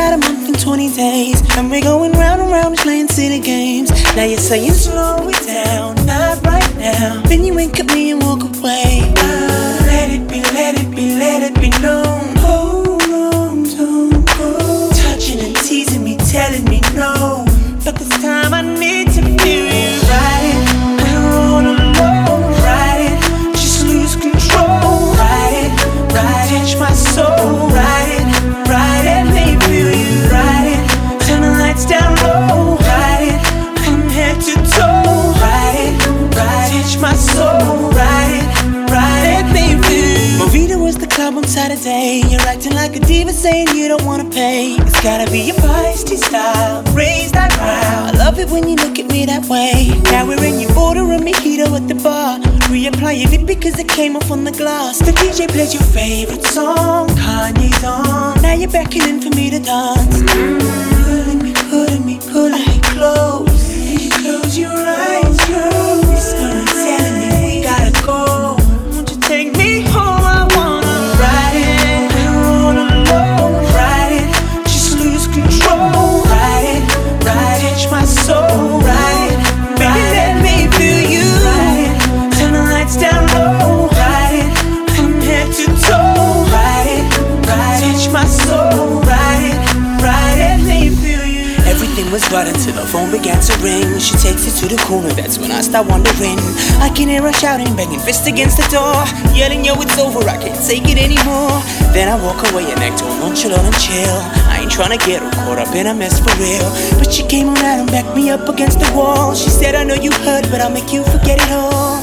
about a month and 20 days, and we're going round and round playing silly games. Now you're saying slow it down, not right now. Then you wink at me and walk away. Let it be, let it be, let it be known. Hold on, don't go. Touching and teasing me, telling me no, but this time I need to feel you. Ride it, we're all alone. Ride it, just lose control. Ride it, touch my soul. Ride it, let me feel you. Ride it, turn the lights down low. Ride it, from head to toe. Ride it, touch my soul. Ride it, let me feel you. Movida was the club on Saturday. You're acting like a diva, saying you don't wanna pay. It's gotta be your feisty style, raise that brow. I love it when you look at me that way. Now we're in, you order a mojito at the bar, reapplying it because it came off on the glass. The DJ plays your favorite song, Kanye's on. Now you're beckoning for me to dance. Pulling me, pulling me, pulling me close. Close your eyes, girl. Whispering, telling me we gotta go. Won't you take me home? I wanna ride it. We're all alone. Ride it, just lose control. Ride it, touch my soul. Ride it, baby, let me feel you. Ride it, turn the lights down low. Ride it, from head to toe. Ride it, touch my soul. Ride it, let me feel you. Everything was right until the phone began to ring. She takes it to the corner, that's when I start wondering. I can hear her shouting, banging fist against the door, yelling, yo, it's over, I can't take it anymore. Then I walk away and act all nonchalant and chill. I ain't tryna get her caught up in a mess for real, but she came around and backed me up against the wall. She said, I know you heard, but I'll make you forget it all.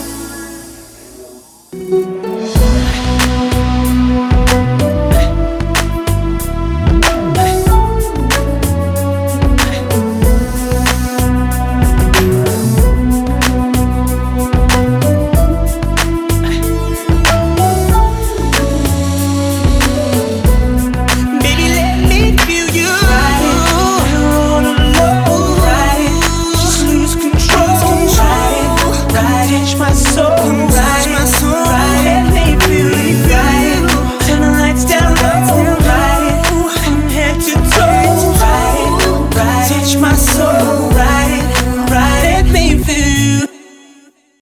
Touch my soul, ride it, let me feel you. Ride it, turn the lights down low. Ride it, from head to toe. Ride it, touch my soul. Ride it,